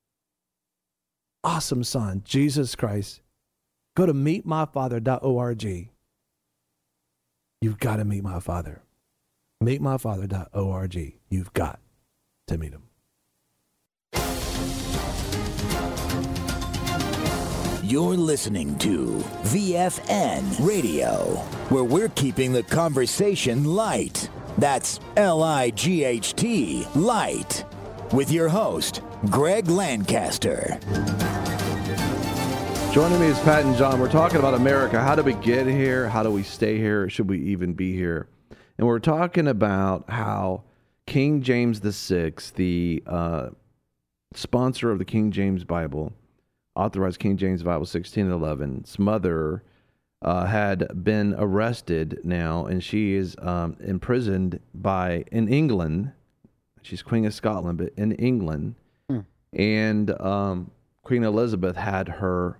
awesome Son, Jesus Christ. Go to meet my father dot org. You've got to meet my Father. meet my father dot org. You've got to meet him. You're listening to V F N Radio, where we're keeping the conversation light. That's L I G H T, light. With your host, Greg Lancaster. Joining me is Pat and John. We're talking about America. How did we get here? How do we stay here? Should we even be here? And we're talking about how King James the Sixth, the uh, sponsor of the King James Bible, authorized King James Bible sixteen eleven's mother uh, had been arrested now, and she is um, imprisoned by in England. She's Queen of Scotland, but in England, hmm. and um, Queen Elizabeth had her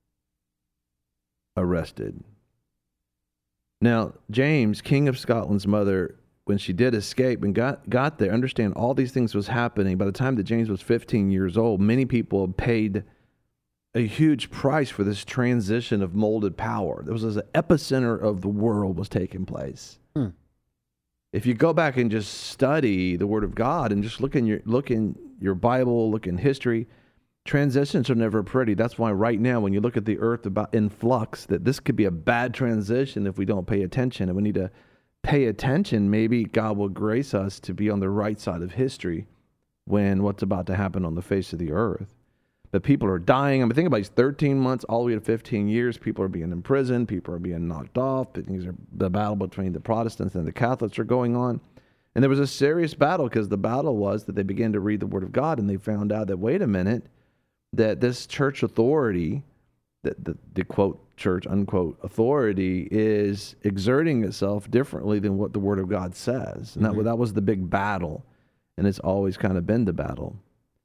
arrested. Now, James, King of Scotland's mother, when she did escape and got got there, understand all these things was happening. By the time that James was fifteen years old, many people paid a huge price for this transition of molded power. There was an epicenter of the world was taking place. Hmm. If you go back and just study the Word of God and just look in your look in your Bible, look in history, transitions are never pretty. That's why right now, when you look at the earth about in flux, that this could be a bad transition if we don't pay attention. And we need to pay attention. Maybe God will grace us to be on the right side of history when what's about to happen on the face of the earth. But people are dying. I mean, think about these thirteen months all the way to fifteen years. People are being imprisoned. People are being knocked off. Things are, the battle between the Protestants and the Catholics are going on. And there was a serious battle because the battle was that they began to read the Word of God and they found out that, wait a minute, that this church authority, that the, the quote church unquote authority, is exerting itself differently than what the Word of God says. And mm-hmm. that, that was the big battle. And it's always kind of been the battle.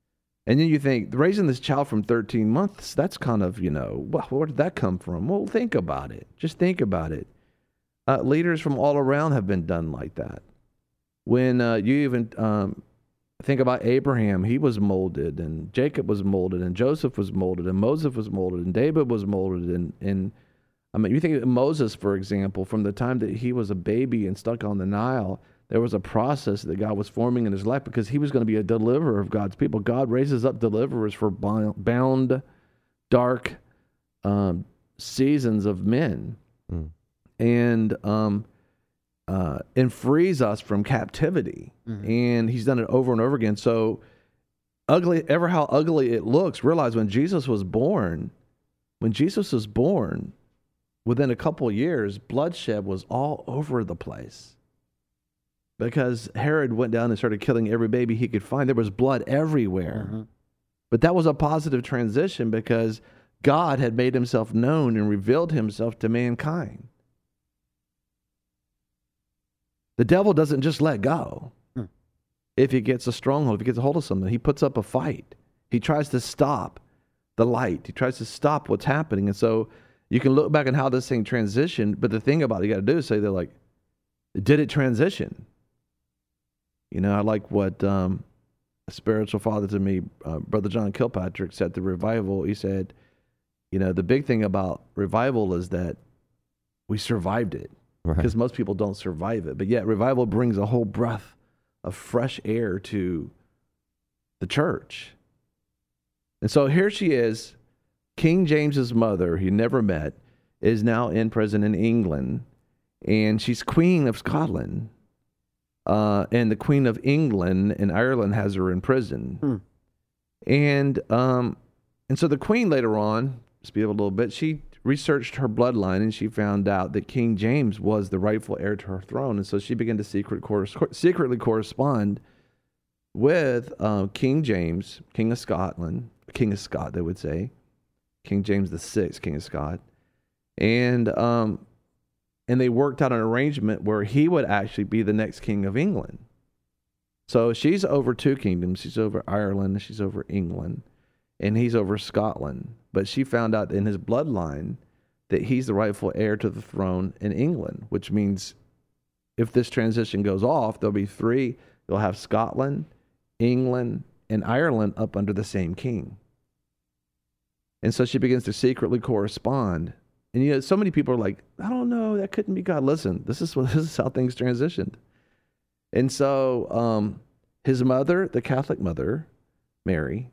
And then you think, raising this child from thirteen months, that's kind of, you know, well, where did that come from? Well, think about it. Just think about it. Uh, leaders from all around have been done like that. When uh, you even um, think about Abraham, he was molded, and Jacob was molded, and Joseph was molded, and Moses was molded, and David was molded. And, and I mean, you think of Moses, for example, from the time that he was a baby and stuck on the Nile, there was a process that God was forming in his life because he was going to be a deliverer of God's people. God raises up deliverers for bound, dark um, seasons of men. Mm. And um, uh, and frees us from captivity. Mm-hmm. And he's done it over and over again. So ugly, ever how ugly it looks, realize when Jesus was born, when Jesus was born, within a couple of years, bloodshed was all over the place. Because Herod went down and started killing every baby he could find. There was blood everywhere. Mm-hmm. But that was a positive transition because God had made himself known and revealed himself to mankind. The devil doesn't just let go. Hmm. If he gets a stronghold, if he gets a hold of something, he puts up a fight. He tries to stop the light. He tries to stop what's happening. And so you can look back on how this thing transitioned, but the thing about it you got to do is say, they're like, did it transition? You know, I like what um, a spiritual father to me, uh, Brother John Kilpatrick, said to revival. He said, you know, the big thing about revival is that we survived it. Because right. most people don't survive it. But yet revival brings a whole breath of fresh air to the church. And so here she is, King James's mother, he never met, is now in prison in England. And she's Queen of Scotland. Uh, and the Queen of England and Ireland has her in prison. Hmm. And um, and so the Queen later on, speed up a little bit, she researched her bloodline and she found out that King James was the rightful heir to her throne. And so she began to secret cor- secretly correspond with uh, King James, King of Scotland, King of Scott, they would say, King James the Sixth, King of Scott. And, um, and they worked out an arrangement where he would actually be the next king of England. So she's over two kingdoms. She's over Ireland, she's over England, and he's over Scotland. But she found out in his bloodline that he's the rightful heir to the throne in England, which means if this transition goes off, there'll be three. You'll have Scotland, England, and Ireland up under the same king. And so she begins to secretly correspond. And, you know, so many people are like, I don't know, that couldn't be God. Listen, this is what this is how things transitioned. And so um, his mother, the Catholic mother, Mary,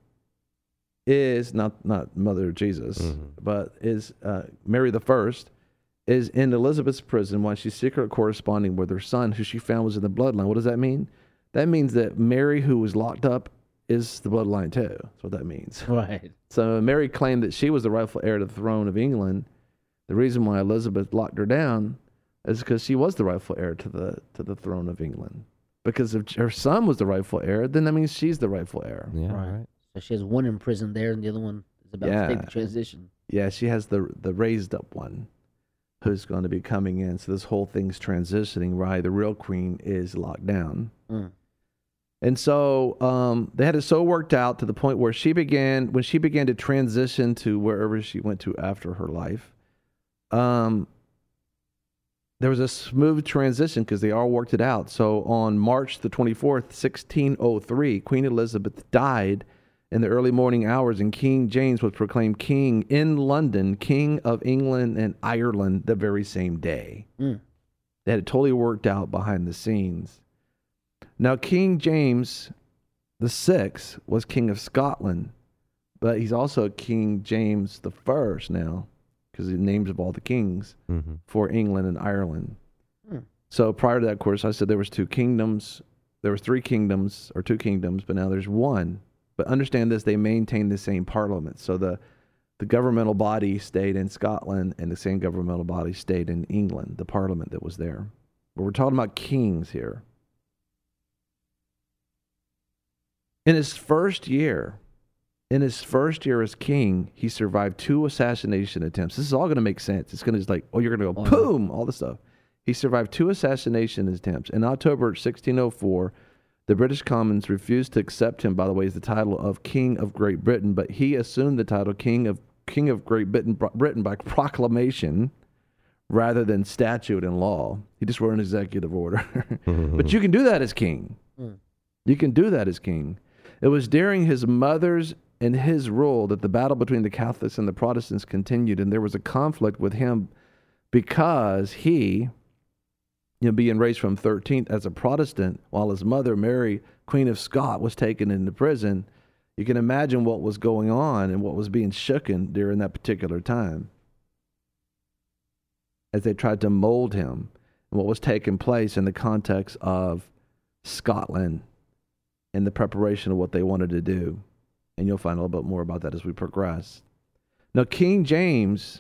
is not not mother of Jesus, mm-hmm. but is uh, Mary the First, is in Elizabeth's prison while she's secretly corresponding with her son, who she found was in the bloodline. What does that mean? That means that Mary, who was locked up, is the bloodline too. That's what that means. Right. So Mary claimed that she was the rightful heir to the throne of England. The reason why Elizabeth locked her down is because she was the rightful heir to the to the throne of England. Because if her son was the rightful heir, then that means she's the rightful heir. Yeah, right. right. So she has one in prison there, and the other one is about yeah. to take the transition. Yeah, she has the the raised up one who's going to be coming in. So this whole thing's transitioning, right? The real queen is locked down. Mm. And so um, they had it so worked out to the point where she began, when she began to transition to wherever she went to after her life, um, there was a smooth transition because they all worked it out. So on March the twenty-fourth, sixteen oh three, Queen Elizabeth died in the early morning hours, and King James was proclaimed king in London, King of England and Ireland the very same day. Mm. They had it totally worked out behind the scenes. Now, King James the Sixth was King of Scotland, but he's also King James the First now, because the names of all the kings mm-hmm. for England and Ireland. Mm. So prior to that, of course, I said there was two kingdoms. There was three kingdoms, or two kingdoms, but now there's one. But understand this, they maintained the same parliament. So the, the governmental body stayed in Scotland, and the same governmental body stayed in England, the parliament that was there. But we're talking about kings here. In his first year, in his first year as king, he survived two assassination attempts. This is all going to make sense. It's going to just like, oh, you're going to go, boom, all this stuff. He survived two assassination attempts. In October sixteen oh four, The British Commons refused to accept him, by the way, as the title of King of Great Britain, but he assumed the title King of King of Great Britain, Britain by proclamation rather than statute and law. He just wrote an executive order. But you can do that as king. Mm. You can do that as king. It was during his mother's and his rule that the battle between the Catholics and the Protestants continued, and there was a conflict with him because he, you know, being raised from thirteenth as a Protestant, while his mother, Mary, Queen of Scots, was taken into prison. You can imagine what was going on and what was being shooken during that particular time as they tried to mold him and what was taking place in the context of Scotland and the preparation of what they wanted to do. And you'll find a little bit more about that as we progress. Now, King James,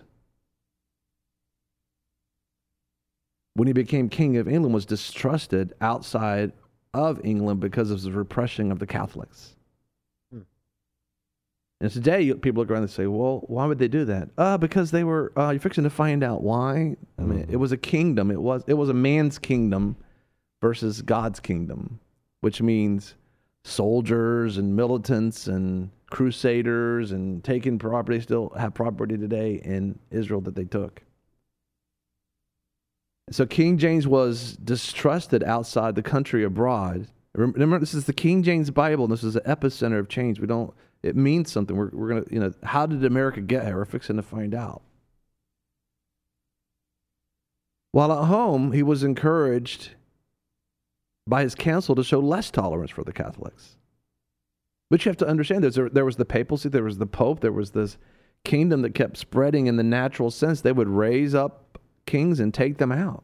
when he became king of England, was distrusted outside of England because of the repression of the Catholics. Hmm. And today, people look around and say, well, why would they do that? Uh, because they were, uh, you're fixing to find out why. I mean, mm-hmm. it was a kingdom. It was, it was a man's kingdom versus God's kingdom, which means soldiers and militants and crusaders and taking property, still have property today in Israel that they took. So King James was distrusted outside the country abroad. Remember, this is the King James Bible, and this is the epicenter of change. We don't, it means something. We're, we're going to, you know, how did America get here? We're fixing to find out. While at home, he was encouraged by his council to show less tolerance for the Catholics. But you have to understand, there, there was the papacy, there was the Pope, there was this kingdom that kept spreading in the natural sense. They would raise up kings and take them out.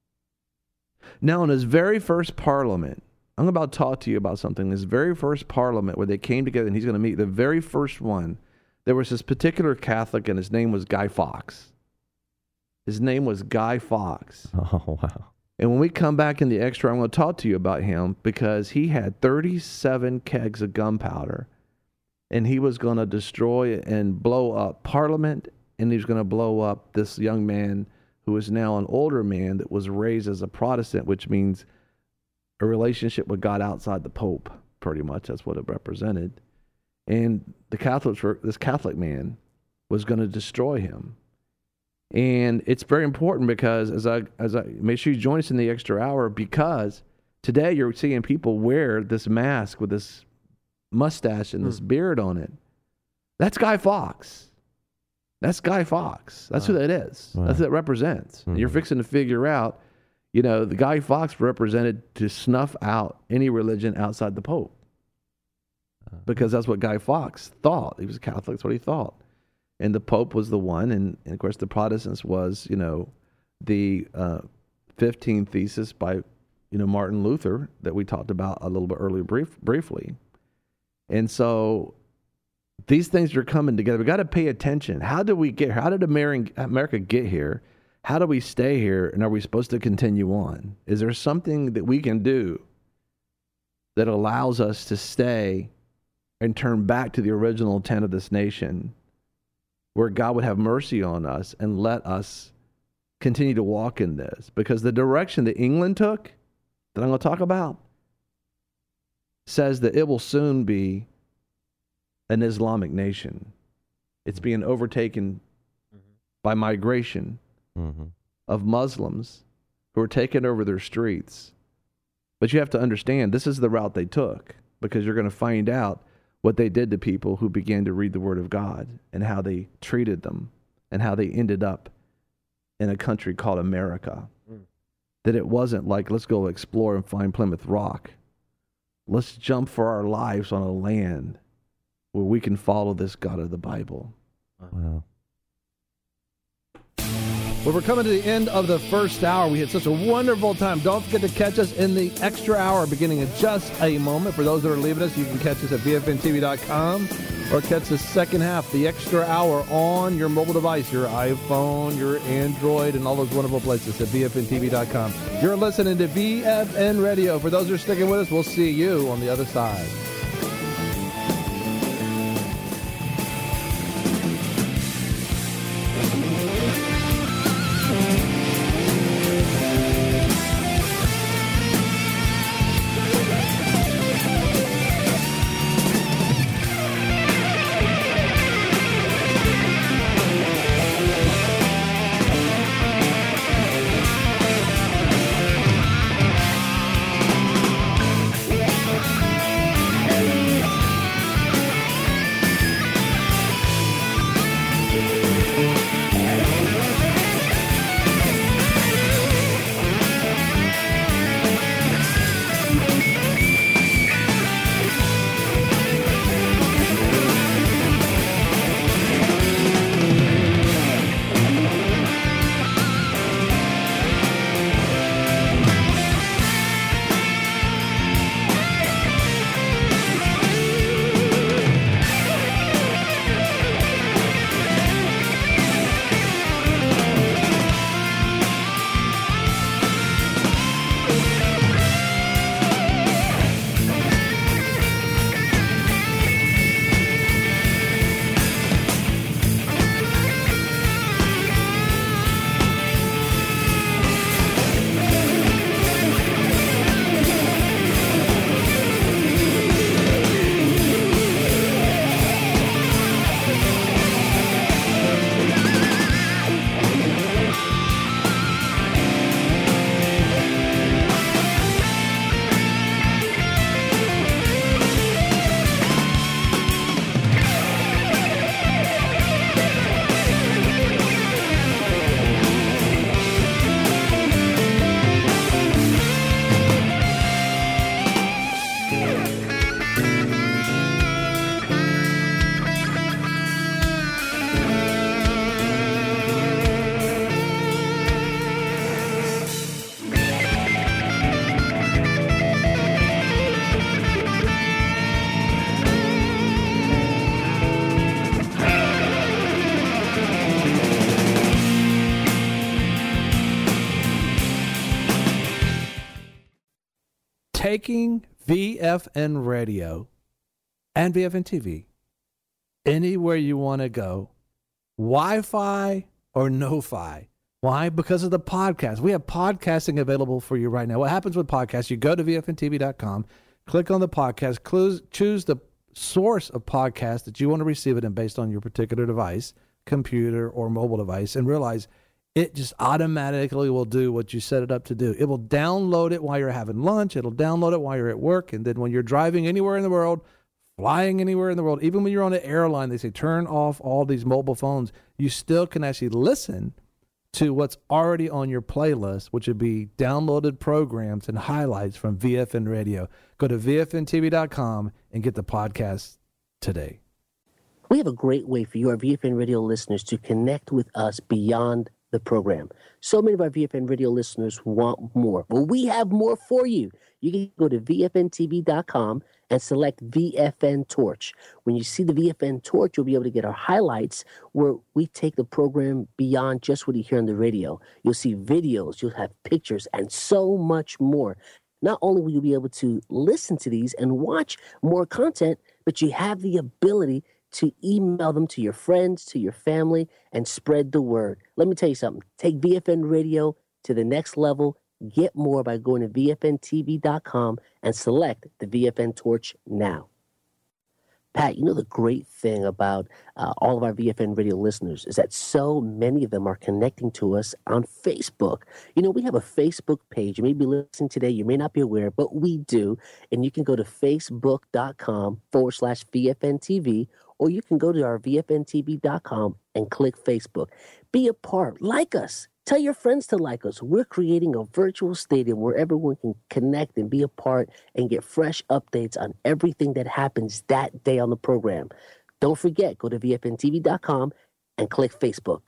Now, in his very first parliament, I'm about to talk to you about something. His very first parliament where they came together and he's going to meet, the very first one, there was this particular Catholic and his name was Guy Fawkes. His name was Guy Fawkes. Oh, wow. And when we come back in the extra, I'm going to talk to you about him because he had thirty-seven kegs of gunpowder and he was going to destroy and blow up Parliament, and he was going to blow up this young man who is now an older man that was raised as a Protestant, which means a relationship with God outside the Pope, pretty much. That's what it represented. And the Catholics were, this Catholic man was going to destroy him. And it's very important because as I, as I, make sure you join us in the extra hour, because today you're seeing people wear this mask with this mustache and this mm. beard on it. That's Guy Fawkes. That's Guy Fawkes. That's wow. who that is. Wow. That's what it represents. Mm-hmm. You're fixing to figure out, you know, the Guy Fawkes represented to snuff out any religion outside the Pope. Uh, because that's what Guy Fawkes thought. He was a Catholic. That's what he thought. And the Pope was the one, and, and of course the Protestants was, you know, the uh, fifteenth thesis by, you know, Martin Luther that we talked about a little bit earlier brief, briefly. And so these things are coming together. We got to pay attention. How did we get here? How did America get here? How do we stay here? And are we supposed to continue on? Is there something that we can do that allows us to stay and turn back to the original intent of this nation, where God would have mercy on us and let us continue to walk in this? Because the direction that England took, that I'm going to talk about, says that it will soon be an Islamic nation. It's being overtaken mm-hmm. by migration mm-hmm. of Muslims who are taking over their streets. But you have to understand, this is the route they took, because you're going to find out what they did to people who began to read the Word of God and how they treated them and how they ended up in a country called America. Mm. That it wasn't like, let's go explore and find Plymouth Rock. Let's jump for our lives on a land where we can follow this God of the Bible. Wow. Well, we're coming to the end of the first hour. We had such a wonderful time. Don't forget to catch us in the extra hour beginning in just a moment. For those that are leaving us, you can catch us at V F N T V dot com or catch the second half, the extra hour, on your mobile device, your iPhone, your Android, and all those wonderful places at V F N T V dot com. You're listening to V F N Radio. For those that are sticking with us, we'll see you on the other side. taking V F N Radio and V F N T V anywhere you want to go, Wi-Fi or no-fi. Why? Because of the podcast. We have podcasting available for you right now. What happens with podcasts? You go to V F N T V dot com, click on the podcast, close, choose the source of podcast that you want to receive it in based on your particular device, computer or mobile device, and realize it just automatically will do what you set it up to do. It will download it while you're having lunch. It'll download it while you're at work. And then when you're driving anywhere in the world, flying anywhere in the world, even when you're on an airline, they say turn off all these mobile phones. You still can actually listen to what's already on your playlist, which would be downloaded programs and highlights from V F N Radio. Go to V F N T V dot com and get the podcast today. We have a great way for you, our V F N Radio listeners, to connect with us beyond the program. So many of our V F N Radio listeners want more. Well, we have more for you. You can go to V F N T V dot com and select V F N Torch. When you see the V F N Torch, you'll be able to get our highlights where we take the program beyond just what you hear on the radio. You'll see videos, you'll have pictures, and so much more. Not only will you be able to listen to these and watch more content, but you have the ability to email them to your friends, to your family, and spread the word. Let me tell you something. Take V F N Radio to the next level. Get more by going to V F N T V dot com and select the V F N Torch now. Pat, you know the great thing about uh, all of our V F N Radio listeners is that so many of them are connecting to us on Facebook. You know, we have a Facebook page. You may be listening today. You may not be aware, but we do. And you can go to facebook.com forward slash VFNTV, or you can go to our V F N T V dot com and click Facebook. Be a part. Like us. Tell your friends to like us. We're creating a virtual stadium where everyone can connect and be a part and get fresh updates on everything that happens that day on the program. Don't forget, go to V F N T V dot com and click Facebook.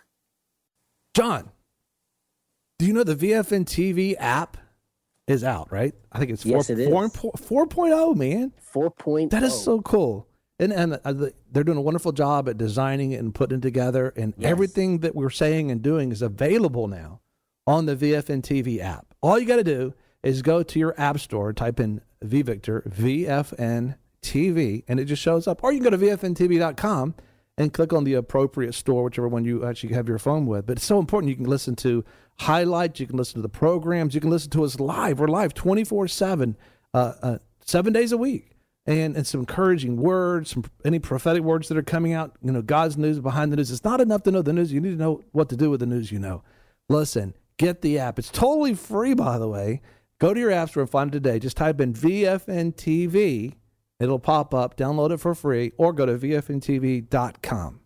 John, do you know the V F N T V app is out, right? I think it's yes, it is. four point oh, man. four point oh. That is so cool. And and uh, they're doing a wonderful job at designing it and putting it together. And yes. everything that we're saying and doing is available now on the V F N T V app. All you got to do is go to your app store, type in V Victor, V F N T V, and it just shows up. Or you can go to V F N T V dot com and click on the appropriate store, whichever one you actually have your phone with. But it's so important. You can listen to highlights. You can listen to the programs. You can listen to us live. We're live twenty-four seven, uh, uh, seven days a week. And, and some encouraging words, some any prophetic words that are coming out, you know, God's news behind the news. It's not enough to know the news. You need to know what to do with the news you know. Listen, get the app. It's totally free, by the way. Go to your app store and find it today. Just type in V F N T V. It'll pop up. Download it for free or go to V F N T V dot com.